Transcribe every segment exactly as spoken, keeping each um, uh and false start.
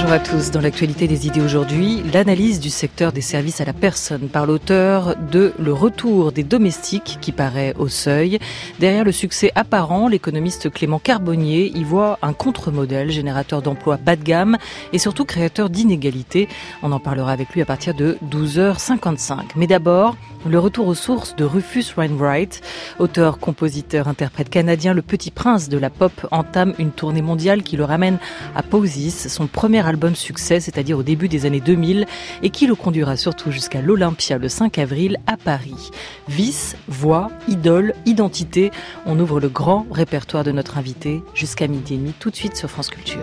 Bonjour à tous. Dans l'actualité des idées aujourd'hui, l'analyse du secteur des services à la personne par l'auteur de Le retour des domestiques qui paraît au Seuil. Derrière le succès apparent, l'économiste Clément Carbonnier y voit un contre-modèle, générateur d'emplois bas de gamme et surtout créateur d'inégalités. On en parlera avec lui à partir de douze heures cinquante-cinq. Mais d'abord, le retour aux sources de Rufus Wainwright. Auteur, compositeur, interprète canadien, le petit prince de la pop entame une tournée mondiale qui le ramène à Posies, son premier album succès, c'est-à-dire au début des années deux mille, et qui le conduira surtout jusqu'à l'Olympia le cinq avril à Paris. Vice, voix, idole, identité, on ouvre le grand répertoire de notre invité jusqu'à midi et demi, tout de suite sur France Culture.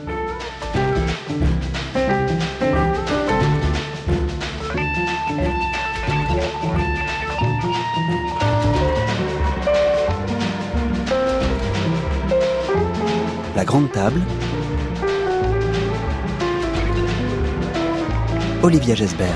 La grande table. Olivia Gesbert.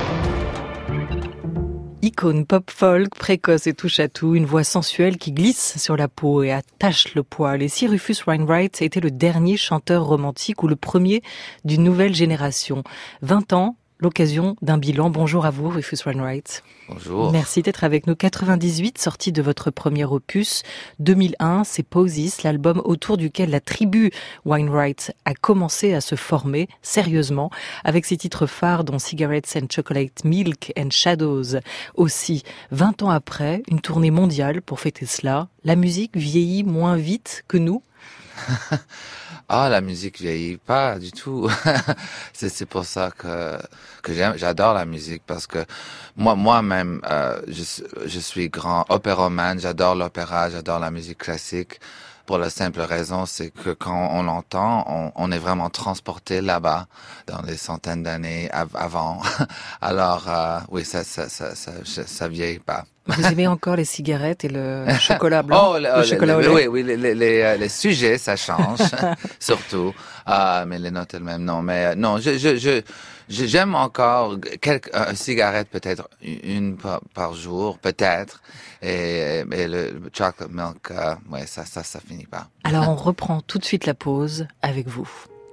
Icône pop-folk, précoce et touche-à-tout, une voix sensuelle qui glisse sur la peau et attache le poil. Et si Rufus Wainwright était le dernier chanteur romantique ou le premier d'une nouvelle génération? vingt ans, l'occasion d'un bilan. Bonjour à vous, Rufus Wainwright. Bonjour. Merci d'être avec nous. quatre-vingt-dix-huit, sortie de votre premier opus. deux mille un, c'est Posies, l'album autour duquel la tribu Wainwright a commencé à se former sérieusement, avec ses titres phares dont Cigarettes and Chocolate Milk and Shadows. Aussi, vingt ans après, une tournée mondiale pour fêter cela. La musique vieillit moins vite que nous. Ah, la musique vieillit pas du tout. c'est, c'est pour ça que que j'aime, j'adore la musique parce que moi, moi-même, euh, je, je suis grand opéromane. J'adore l'opéra, j'adore la musique classique. Pour la simple raison, c'est que quand on l'entend, on, on est vraiment transporté là-bas, dans les centaines d'années av- avant. Alors, euh, oui, ça, ça, ça, ça, ça, ça vieillit pas. Vous aimez encore les cigarettes et le chocolat blanc? Oh, le, le chocolat le, au lait. oui, oui, les, les, les, les sujets, ça change, surtout. Ah, mais les notes elles-mêmes, non. Mais euh, non, je, je, je, je, j'aime encore quelques euh, cigarettes, peut-être une par, par jour, peut-être. Et, et le, le chocolate milk, euh, ouais, ça, ça, ça finit pas. Alors on reprend tout de suite la pause avec vous.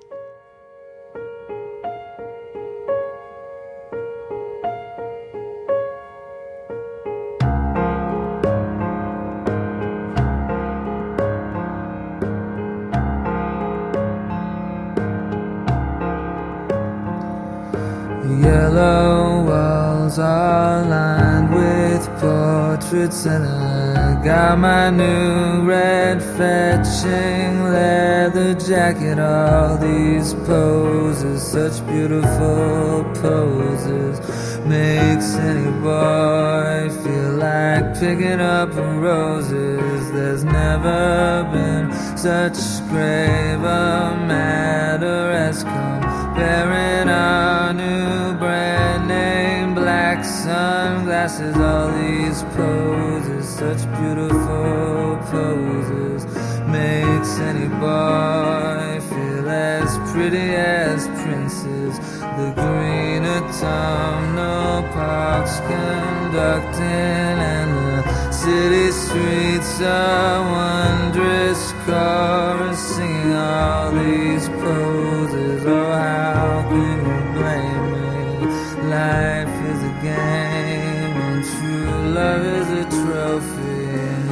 Yellow walls are lined with portraits, and I got my new red fetching leather jacket. All these poses, such beautiful poses, makes any boy feel like picking up roses. There's never been such grave a matter as comparing our new brand name black sunglasses. All these poses, such beautiful poses, makes any boy feel as pretty as princes. The green autumnal parks conducting, and the city streets are wondrous chorus singing all these poses. Oh, how can you blame me? Life is a game and true love is a trophy, and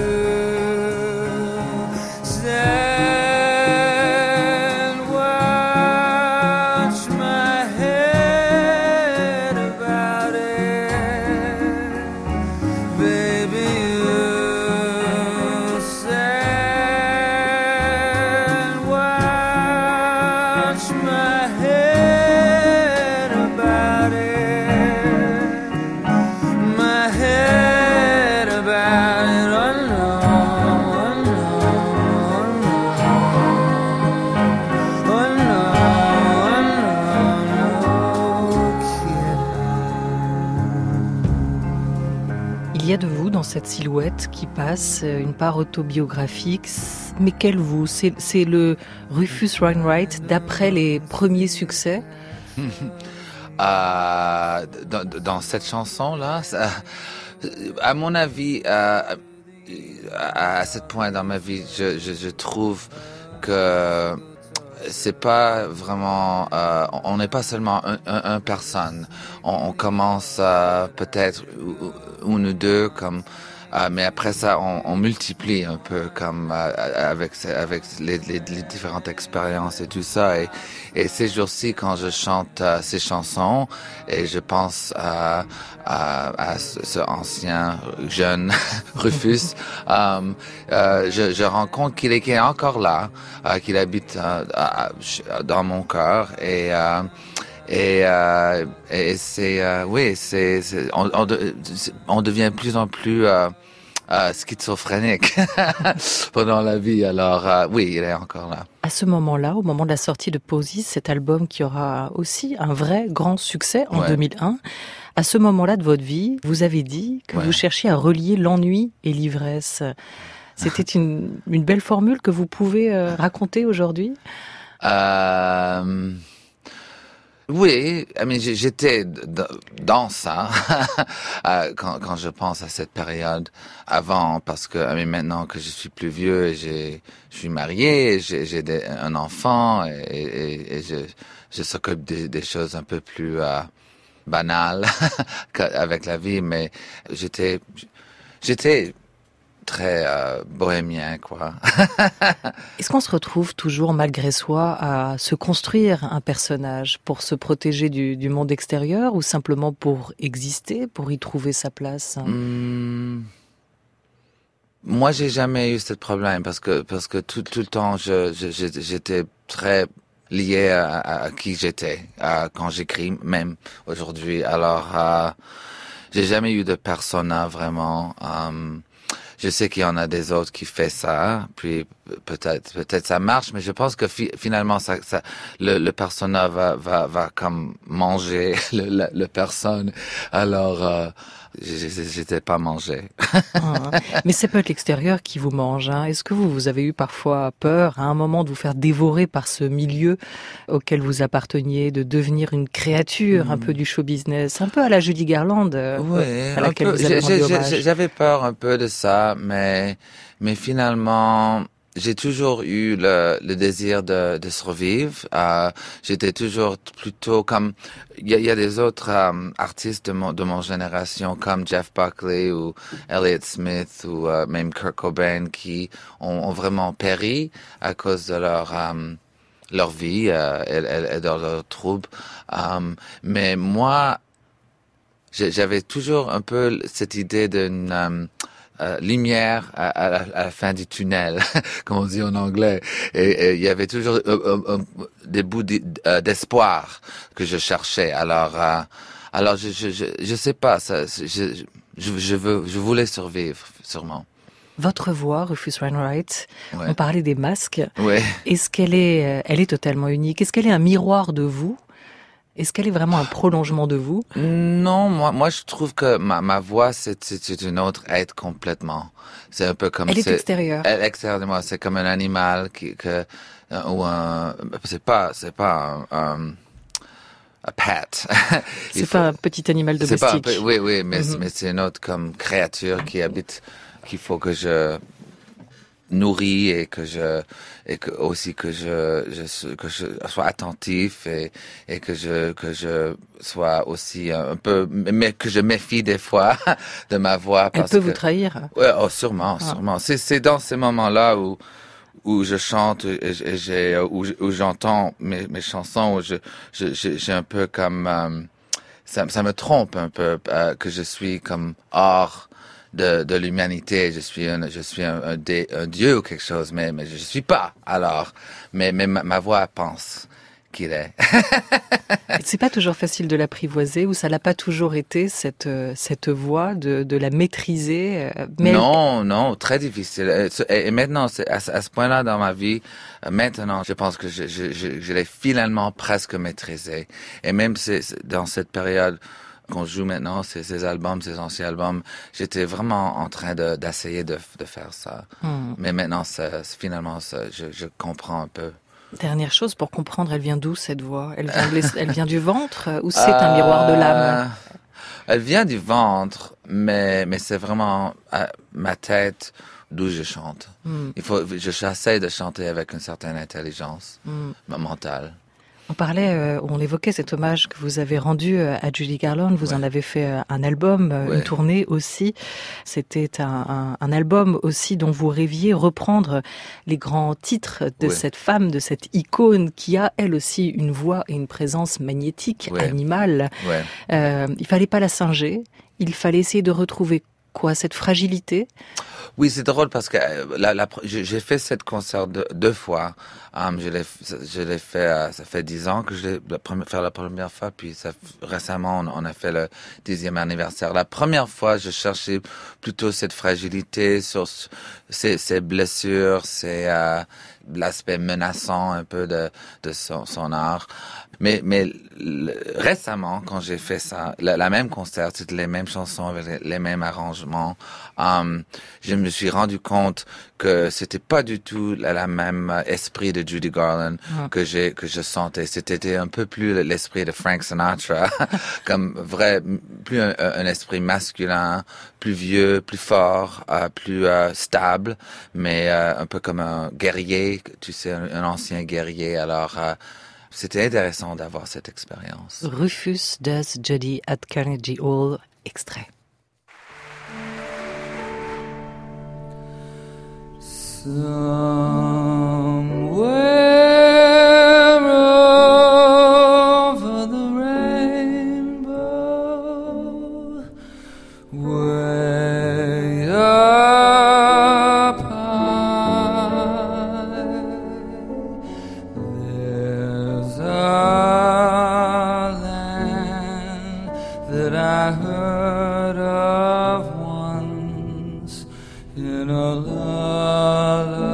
you stand watch my head about it, baby. You stand watch my head about it, my head about it. Oh no, oh no, oh no, oh no, oh no, kid. Il y a de vous dans cette silhouette qui passe, une part autobiographique. Mais quel vous? C'est, c'est le Rufus Wainwright d'après les premiers succès? Euh, dans, dans cette chanson-là, ça, à mon avis, euh, à, à ce point dans ma vie, je, je, je trouve que c'est pas vraiment, euh, on n'est pas seulement un, un, un personne. On, on commence euh, peut-être une ou deux comme. Euh, mais après ça, on, on multiplie un peu comme euh, avec avec les, les, les différentes expériences et tout ça. Et, et ces jours-ci, quand je chante euh, ces chansons, et je pense à, à, à ce, ce ancien jeune Rufus, euh, euh, je, je rends compte qu'il est, qu'il est encore là, euh, qu'il habite euh, dans mon cœur et euh, Et, euh, et c'est, euh, oui, c'est, c'est on, on, de, on devient de plus en plus euh, euh, schizophrénique pendant la vie. Alors, euh, oui, il est encore là. À ce moment-là, au moment de la sortie de Posies, cet album qui aura aussi un vrai grand succès en Ouais. deux mille un, à ce moment-là de votre vie, vous avez dit que Ouais. vous cherchiez à relier l'ennui et l'ivresse. C'était une, une belle formule que vous pouvez euh, raconter aujourd'hui? Euh... Oui, I mean, j'étais dans ça quand, quand je pense à cette période avant, parce que I mean, maintenant que je suis plus vieux, j'ai, je suis marié, j'ai, j'ai des, un enfant et, et, et je, je s'occupe des, des choses un peu plus euh, banales avec la vie, mais j'étais, j'étais très euh, bohémien, quoi. Est-ce qu'on se retrouve toujours, malgré soi, à se construire un personnage pour se protéger du, du monde extérieur ou simplement pour exister, pour y trouver sa place? Mmh. Moi, j'ai jamais eu ce problème parce que parce que tout tout le temps, je, je j'étais très lié à, à, à qui j'étais à, quand j'écris, même aujourd'hui. Alors, euh, j'ai jamais eu de persona vraiment. Um, Je sais qu'il y en a des autres qui fait ça, puis peut-être peut-être ça marche, mais je pense que fi- finalement ça, ça le, le persona va va va comme manger le le, le personne. Alors euh, j'étais pas mangé. Ah, mais c'est peut-être l'extérieur qui vous mange. Hein. Est-ce que vous, vous avez eu parfois peur à un moment de vous faire dévorer par ce milieu auquel vous apparteniez, de devenir une créature mmh. un peu du show business, un peu à la Judy Garland, euh, ouais, à laquelle un peu. vous avez rendu hommage? J'avais peur un peu de ça, mais mais finalement. J'ai toujours eu le, le désir de, de survivre. Euh, j'étais toujours plutôt comme il y a, y a des autres euh, artistes de mon de mon génération comme Jeff Buckley ou Elliott Smith ou euh, même Kurt Cobain qui ont, ont vraiment péri à cause de leur euh, leur vie euh, et, et, et de leurs troubles. Euh, mais moi, j'avais toujours un peu cette idée d'une euh, Euh, lumière à, à, à la fin du tunnel, comme on dit en anglais. Et il y avait toujours euh, euh, des bouts d'espoir que je cherchais. Alors, euh, alors je, je, je, je sais pas. Ça, je, je, je veux, je voulais survivre, sûrement. Votre voix, Rufus Wainwright, ouais. On parlait des masques. Ouais. Est-ce qu'elle est, elle est totalement unique? Est-ce qu'elle est un miroir de vous? Est-ce qu'elle est vraiment un prolongement de vous? Non, moi, moi, je trouve que ma, ma voix, c'est, c'est une autre être complètement. C'est un peu comme. Elle est c'est, extérieure. Elle est extérieure de moi. C'est comme un animal qui, que, ou un, c'est pas, c'est pas un, un, un pet. C'est faut, pas un petit animal domestique. C'est pas un, oui, oui, mais, mm-hmm. mais c'est une autre comme créature qui habite, qu'il faut que je nourris et que je et que aussi que je, je que je sois attentif et et que je que je sois aussi un peu mais que je méfie des fois de ma voix parce elle peut que, vous trahir. Ouais, oh sûrement, ah. sûrement. C'est c'est dans ces moments-là où où je chante et, et j'ai où, où j'entends mes mes chansons où je je j'ai un peu comme euh, ça ça me trompe un peu euh, que je suis comme hors de, de l'humanité, je suis un, je suis un, un, dé, un dieu ou quelque chose, mais, mais je suis pas, alors. Mais, mais ma, ma voix pense qu'il est. C'est pas toujours facile de l'apprivoiser, ou ça l'a pas toujours été, cette, cette voix, de, de la maîtriser? Mais non, elle... non, très difficile. Et, et maintenant, c'est à, à ce point-là dans ma vie, maintenant, je pense que je, je, je, je l'ai finalement presque maîtrisée. Et même c'est, c'est dans cette période, qu'on joue maintenant, ces, ces albums, ces anciens albums, j'étais vraiment en train de, d'essayer de, de faire ça. Mm. Mais maintenant, ça, finalement, ça, je, je comprends un peu. Dernière chose, pour comprendre, elle vient d'où cette voix? Elle vient, de elle vient du ventre ou c'est euh, un miroir de l'âme? Elle vient du ventre, mais, mais c'est vraiment euh, ma tête d'où je chante. Mm. Il faut, je j'essaie de chanter avec une certaine intelligence mm. mentale. On parlait, euh, on évoquait cet hommage que vous avez rendu euh, à Judy Garland. Vous ouais. en avez fait euh, un album, euh, ouais. une tournée aussi. C'était un, un, un album aussi dont vous rêviez reprendre les grands titres de ouais. cette femme, de cette icône qui a elle aussi une voix et une présence magnétique, ouais. animale. Ouais. Euh, il fallait pas la singer. Il fallait essayer de retrouver quoi, cette fragilité. Oui, c'est drôle parce que la, la, j'ai fait cette concert deux, deux fois. Um, je l'ai, je l'ai fait, euh, ça fait dix ans que je l'ai la première, fait la première fois, puis ça, récemment, on, on a fait le dixième anniversaire. La première fois, je cherchais plutôt cette fragilité sur ces, ces blessures, ces, euh, l'aspect menaçant un peu de, de son, son art. Mais, mais le, récemment, quand j'ai fait ça, la, la même concert, c'était les mêmes chansons avec les, les mêmes arrangements. Um, je me suis rendu compte que c'était pas du tout la, la même esprit de Judy Garland ah. que j'ai que je sentais. C'était un peu plus l'esprit de Frank Sinatra, comme vrai, plus un, un esprit masculin, plus vieux, plus fort, euh, plus euh, stable, mais euh, un peu comme un guerrier, tu sais, un, un ancien guerrier. Alors euh, c'était intéressant d'avoir cette expérience. Rufus Does Judy at Carnegie Hall, extrait. Somewhere over the rainbow, way up high, there's a land that I heard of once in a lullaby.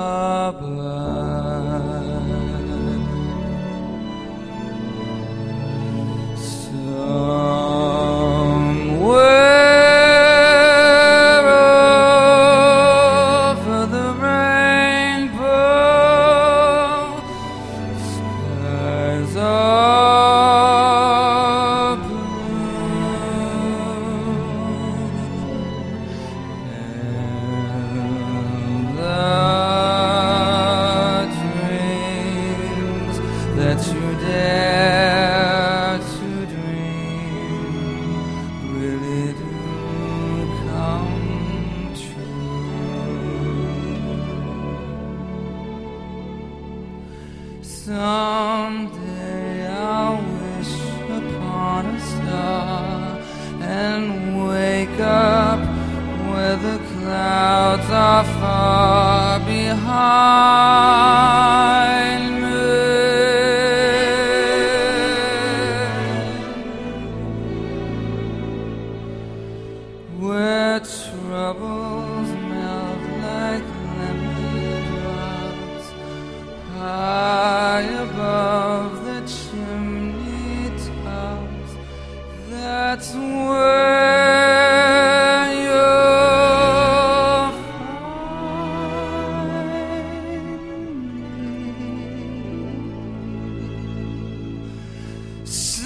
Someday I'll wish upon a star and wake up where the clouds are far behind me, where troubles melt like lemon drops high above the chimney tops. That's where you'll find me.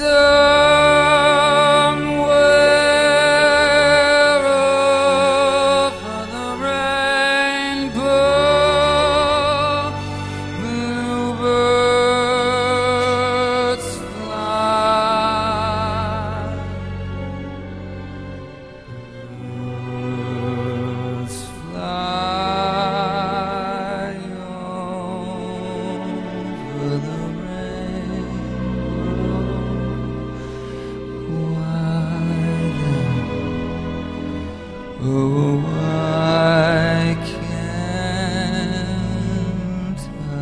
Somewhere over the rainbow, bluebirds fly. Birds fly over the rainbow. Why then, oh, why can't I?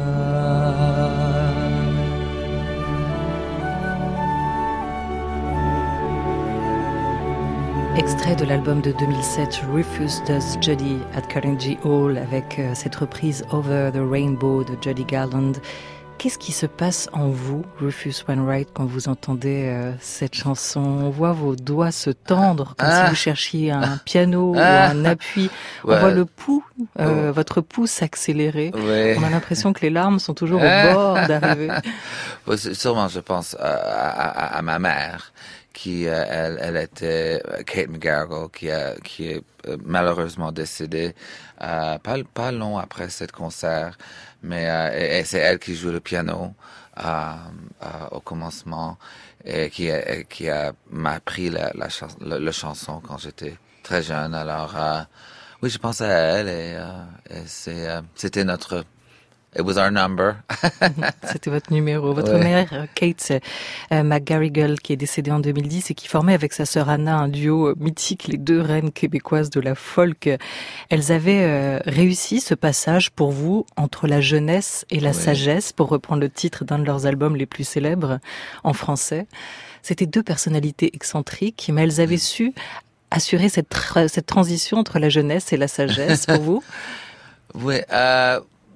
Extrait de l'album de deux mille sept, Rufus Does Judy at Carnegie Hall, avec euh, cette reprise Over the Rainbow de Judy Garland. Qu'est-ce qui se passe en vous, Rufus Wainwright, quand vous entendez euh, cette chanson? On voit vos doigts se tendre, comme Ah. si vous cherchiez un piano Ah. ou un appui. On Ouais. voit le pouls, euh, Oh. votre pouls s'accélérer. Ouais. On a l'impression que les larmes sont toujours au Ah. bord d'arriver. Ouais, c'est- sûrement, je pense à, à, à- à ma mère qui euh, elle, elle était Kate McGarrigle, qui a, qui est euh, malheureusement décédée euh, pas pas long après ce concert, mais euh, et, et c'est elle qui joue le piano euh, euh, au commencement et qui a, qui a m'a appris la la, chans- la, la chanson quand j'étais très jeune. Alors euh, oui, je pense à elle et, euh, et c'est euh, c'était notre It was our number. C'était votre numéro. Votre Ouais. mère, Kate euh, McGarrigle, qui est décédée en deux mille dix et qui formait avec sa sœur Anna un duo mythique, les deux reines québécoises de la folk. Elles avaient euh, réussi ce passage pour vous entre la jeunesse et la Ouais. sagesse, pour reprendre le titre d'un de leurs albums les plus célèbres en français. C'était deux personnalités excentriques, mais elles avaient su assurer cette, tra- cette transition entre la jeunesse et la sagesse pour vous. Oui, euh,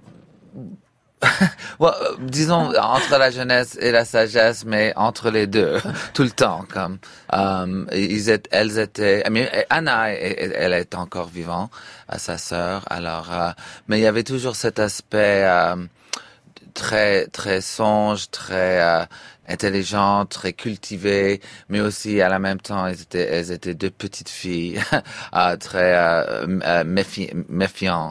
well, euh, disons entre la jeunesse et la sagesse, mais entre les deux, tout le temps, comme um, ils étaient, elles étaient. I mean, Anna, elle, elle est encore vivante, à sa sœur. Alors, euh, mais il y avait toujours cet aspect euh, très, très songe, très euh, intelligent, très cultivé, mais aussi à la même temps, elles étaient, elles étaient deux petites filles, euh, très euh, euh, méfi- méfiants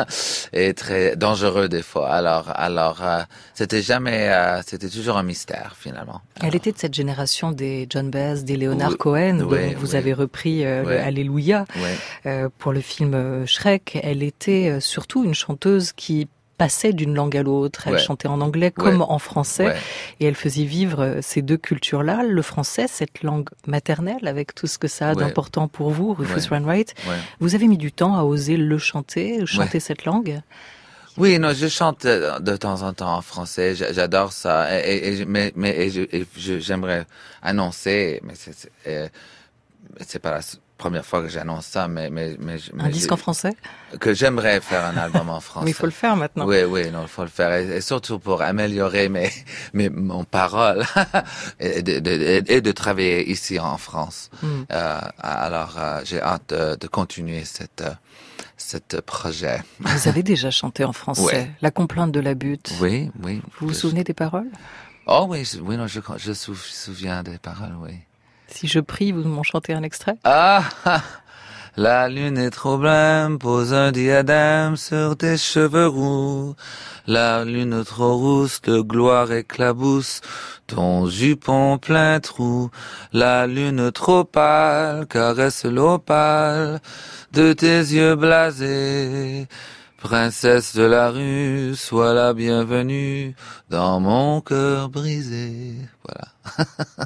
et très dangereux des fois. Alors, alors, euh, c'était jamais, euh, c'était toujours un mystère finalement. Elle Alors, était de cette génération des John Baez, des Leonard Oui, Cohen, dont oui, vous oui. avez repris euh, le Ouais. Alléluia ouais, euh, pour le film euh, Shrek. Elle était euh, surtout une chanteuse qui passait d'une langue à l'autre. Elle Ouais. chantait en anglais comme Ouais. en français ouais. et elle faisait vivre euh, ces deux cultures-là. Le français, cette langue maternelle, avec tout ce que ça a Ouais. d'important pour vous, Rufus Ouais. Wainwright. ouais. Vous avez mis du temps à oser le chanter, chanter Ouais. cette langue. Oui, non, je chante euh, de temps en temps en français. J'a- J'adore ça. Et, et- et je- mais mais et je- et je- j'aimerais annoncer, mais c'est c'est, euh, c'est pas la s- première fois que j'annonce ça, mais mais mais, je- Un mais disque je- en français. que j'aimerais faire un album en français. Mais il faut le faire maintenant. Oui, oui, non, il faut le faire, et, et surtout pour améliorer mes, mes mon parole et, de, de, et de travailler ici en France. Mm. Euh, alors, euh, j'ai hâte de, de continuer cette euh, cet projet. Vous avez déjà chanté en français. Ouais. La complainte de la butte. Oui, oui. Vous vous Je- souvenez des paroles? Oh oui, je, oui, non, je je sou- je souviens des paroles, oui. Si je prie, vous m'en chantez un extrait? Ah, ah, la lune est trop blême, pose un diadème sur tes cheveux roux. La lune trop rousse de gloire éclabousse ton jupon plein trou. La lune trop pâle caresse l'opale de tes yeux blasés. Princesse de la rue, sois la bienvenue dans mon cœur brisé. Voilà.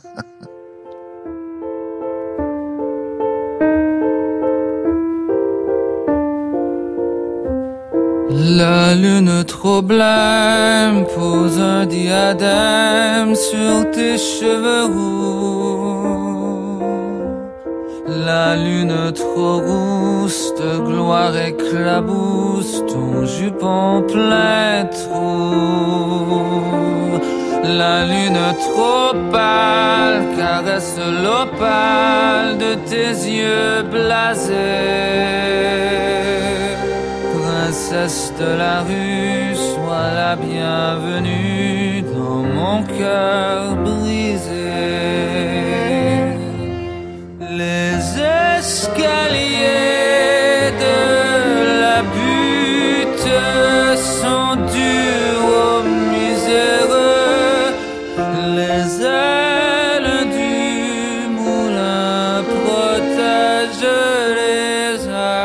La lune trop blême pose un diadème sur tes cheveux roux. La lune trop rousse de gloire éclabousse ton jupon plein trou. La lune trop pâle caresse l'opale de tes yeux blasés. Princesse de la rue, sois la bienvenue dans mon cœur brisé. Les escaliers de la butte sont durs aux miséreux. Les ailes du moulin protègent les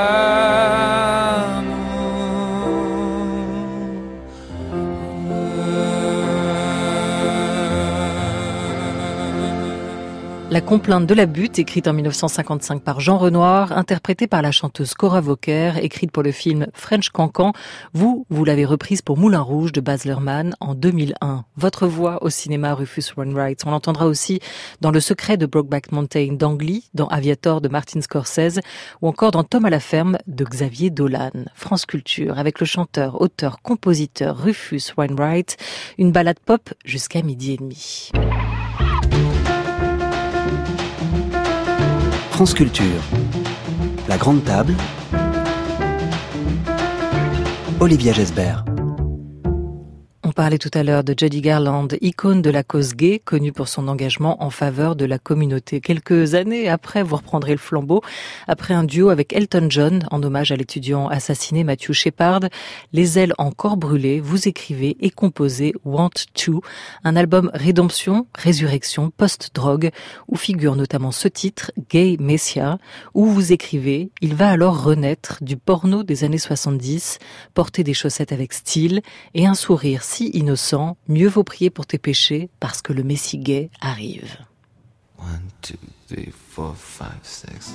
La complainte de la butte, écrite en mille neuf cent cinquante-cinq par Jean Renoir, interprétée par la chanteuse Cora Vauquer, écrite pour le film French Cancan. Vous, vous l'avez reprise pour Moulin Rouge de Baz Luhrmann en deux mille un. Votre voix au cinéma, Rufus Wainwright. On l'entendra aussi dans Le secret de Brokeback Mountain d'Ang Lee, dans Aviator de Martin Scorsese, ou encore dans Tom à la ferme de Xavier Dolan. France Culture, avec le chanteur, auteur, compositeur Rufus Wainwright, une balade pop jusqu'à midi et demi. France Culture. La grande table. Olivia Gesbert. On parlait tout à l'heure de Judy Garland, icône de la cause gay, connue pour son engagement en faveur de la communauté. Quelques années après, vous reprendrez le flambeau, après un duo avec Elton John, en hommage à l'étudiant assassiné Matthew Shepard. Les ailes encore brûlées, vous écrivez et composez Want To, un album rédemption, résurrection, post-drogue, où figure notamment ce titre, Gay Messiah, où vous écrivez « Il va alors renaître du porno des années soixante-dix, porter des chaussettes avec style et un sourire si innocent, mieux vaut prier pour tes péchés parce que le Messie gay arrive. » One, two, three, four, five, six.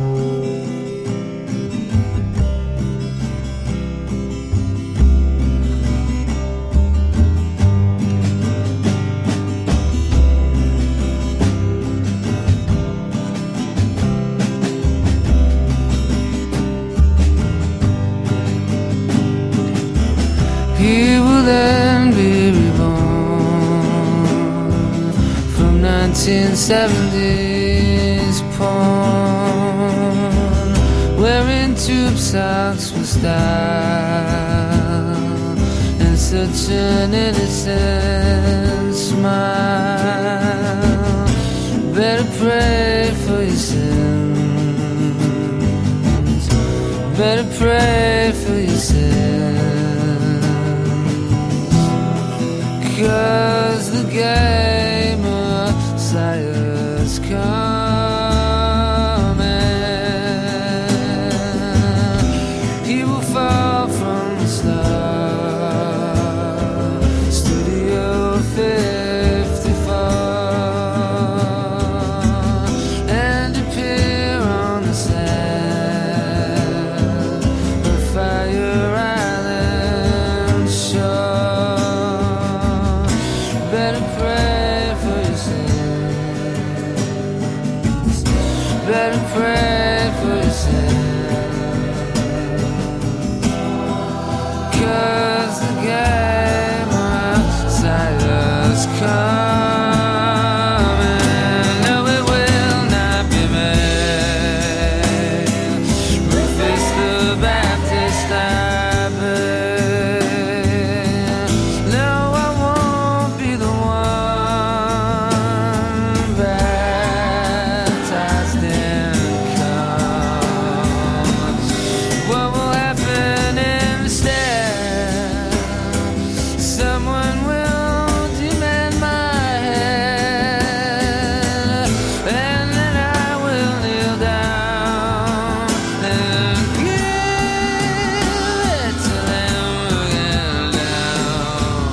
He will then be reborn from nineteen seventies porn, wearing tube socks with style and such an innocent smile. Better pray for your sins, better pray for your sins. 'Cause the gay Messiah's coming. He will fall from the star, Studio fifty-four, and appear on the sand of Fire Island shore. Better pray for your sins, better pray for your sins, 'cause the gay Messiah's coming. No, it will not be made. Rufus the Baptist, I bet. No, I won't be the one baptized in come. What will happen instead? Someone will demand my head, and then I will kneel down and give it to them again now.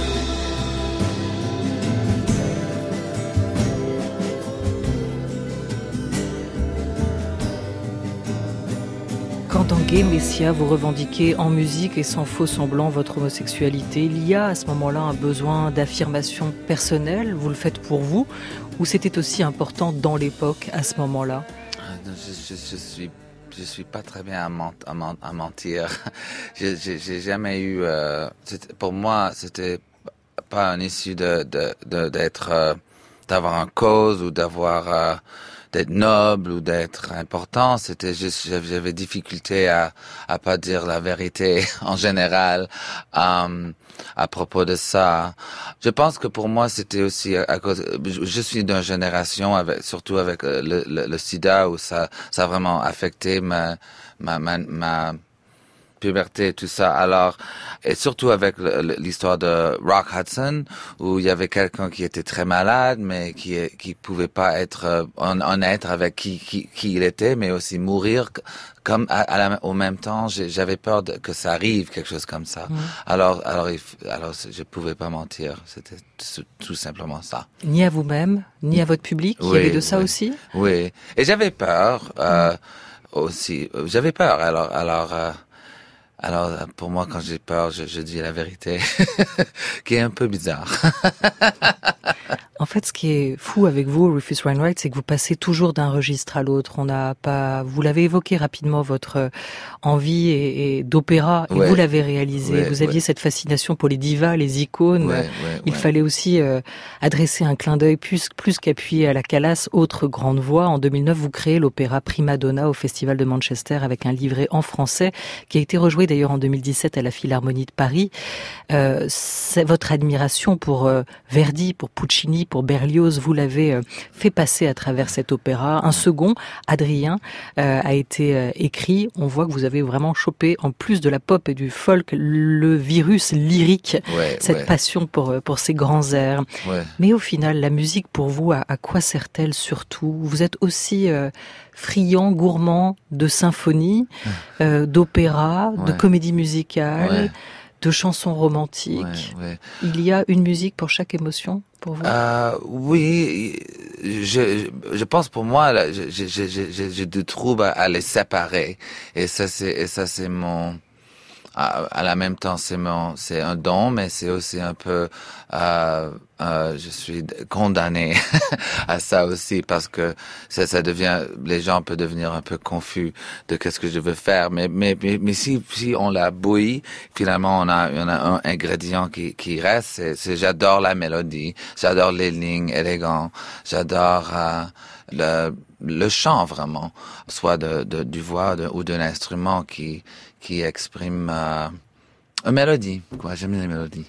Quand dans Gay Messiah, vous revendiquez en musique et sans faux semblant votre homosexualité, il y a à ce moment-là un besoin d'affirmation personnelle, vous le faites pour vous, ou c'était aussi important dans l'époque, à ce moment-là? Ah, non, Je, je, je suis, je suis pas très bien à, ment- à, ment- à mentir. J'ai, j'ai, j'ai jamais eu. Euh, c'était- pour moi, c'était pas un issue de, de, de d'être, euh, d'avoir un cause ou d'avoir, euh, d'être noble ou d'être important. C'était juste, j'avais, j'avais difficulté à, à pas dire la vérité en général, euh, à propos de ça. Je pense que pour moi, c'était aussi à, à cause, je, je suis d'une génération avec, surtout avec euh, le, le, le sida où ça, ça a vraiment affecté ma, ma, ma, ma puberté et tout ça. Alors, et surtout avec le- le- l'histoire de Rock Hudson, où il y avait quelqu'un qui était très malade, mais qui qui pouvait pas être euh, hon- honnête avec qui, qui qui il était, mais aussi mourir c- comme à, à la- au même temps. j'ai- J'avais peur de, que ça arrive, quelque chose comme ça. Mm. Alors, alors, il f- alors, c'est- je pouvais pas mentir. C'était tout, tout simplement ça. Ni à vous-même, ni à votre public, il y Oui, avait de ça oui. aussi? Oui, et j'avais peur euh, aussi. J'avais peur. Alors, alors, euh, alors, euh, pour moi, quand j'ai peur, je, je dis la vérité, qui est un peu bizarre. En fait, fait, ce qui est fou avec vous, Rufus Wainwright, c'est que vous passez toujours d'un registre à l'autre. On n'a pas, vous l'avez évoqué rapidement, votre envie et, et d'opéra, et ouais. vous l'avez réalisé. Ouais, vous aviez ouais. cette fascination pour les divas, les icônes. Ouais, ouais, Il ouais. fallait aussi euh, adresser un clin d'œil plus, plus qu'appuyer à la Calas, autre grande voix. En deux mille neuf, vous créez l'opéra Prima Donna au Festival de Manchester avec un livret en français qui a été rejoué d'ailleurs en deux mille dix-sept à la Philharmonie de Paris. Euh, c'est votre admiration pour euh, Verdi, pour Puccini, pour Berlioz, vous l'avez euh, fait passer à travers cet opéra. Un second, Adrien, euh, a été euh, écrit. On voit que vous avez vraiment chopé, en plus de la pop et du folk, le virus lyrique, ouais, cette ouais. passion pour pour ces grands airs. Ouais. Mais au final, la musique pour vous, à, à quoi sert-elle surtout? Vous êtes aussi euh, friand, gourmand de symphonie, euh, d'opéra, ouais. de comédie musicale. Ouais. De chansons romantiques. Ouais, ouais. Il y a une musique pour chaque émotion, pour vous? Euh, oui, je, je pense pour moi, là, j'ai, j'ai, j'ai, j'ai du trouble à, à les séparer. Et ça, c'est, et ça, c'est mon, à, à la même temps, c'est mon, c'est un don, mais c'est aussi un peu, euh, euh, je suis condamné à ça aussi parce que ça, ça devient, les gens peuvent devenir un peu confus de qu'est-ce que je veux faire. Mais, mais, mais, mais si, si on l'a bouilli, finalement, on a, on a un ingrédient qui, qui reste. C'est, c'est j'adore la mélodie, j'adore les lignes élégantes, j'adore euh, le, le chant vraiment, soit de, de du voix de, ou d'un instrument qui, qui exprime. Euh, Une mélodie, quoi. J'aime les mélodies.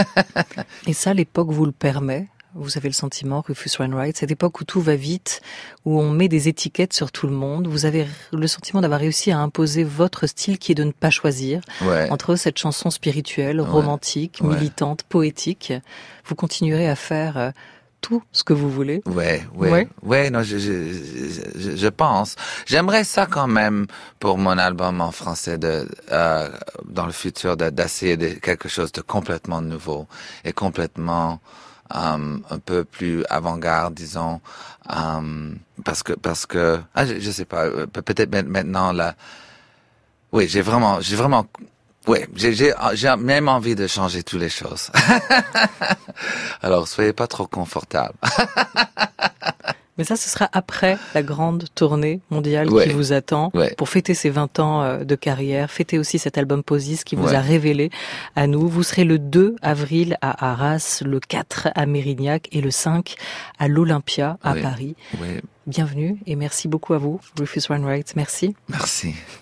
Et ça, l'époque vous le permet? Vous avez le sentiment, Rufus Wainwright, cette époque où tout va vite, où on met des étiquettes sur tout le monde, vous avez le sentiment d'avoir réussi à imposer votre style qui est de ne pas choisir ouais. entre cette chanson spirituelle, romantique, ouais. militante, poétique. Vous continuerez à faire euh, tout ce que vous voulez. Ouais, ouais, ouais. ouais non, je, je, je, je pense. J'aimerais ça quand même pour mon album en français de, euh, dans le futur, de, d'essayer de quelque chose de complètement nouveau et complètement um, un peu plus avant-garde, disons, um, parce que parce que ah, je, je sais pas, peut-être maintenant là. Oui, j'ai vraiment, j'ai vraiment. Oui, j'ai, j'ai, j'ai même envie de changer toutes les choses. Alors, soyez pas trop confortables. Mais ça, ce sera après la grande tournée mondiale ouais. qui vous attend ouais. pour fêter ces vingt ans de carrière, fêter aussi cet album Posis qui vous ouais. a révélé à nous. Vous serez le deux avril à Arras, le quatre à Mérignac et le cinq à l'Olympia à ouais. Paris. Ouais. Bienvenue et merci beaucoup à vous, Rufus Wainwright. Merci. Merci.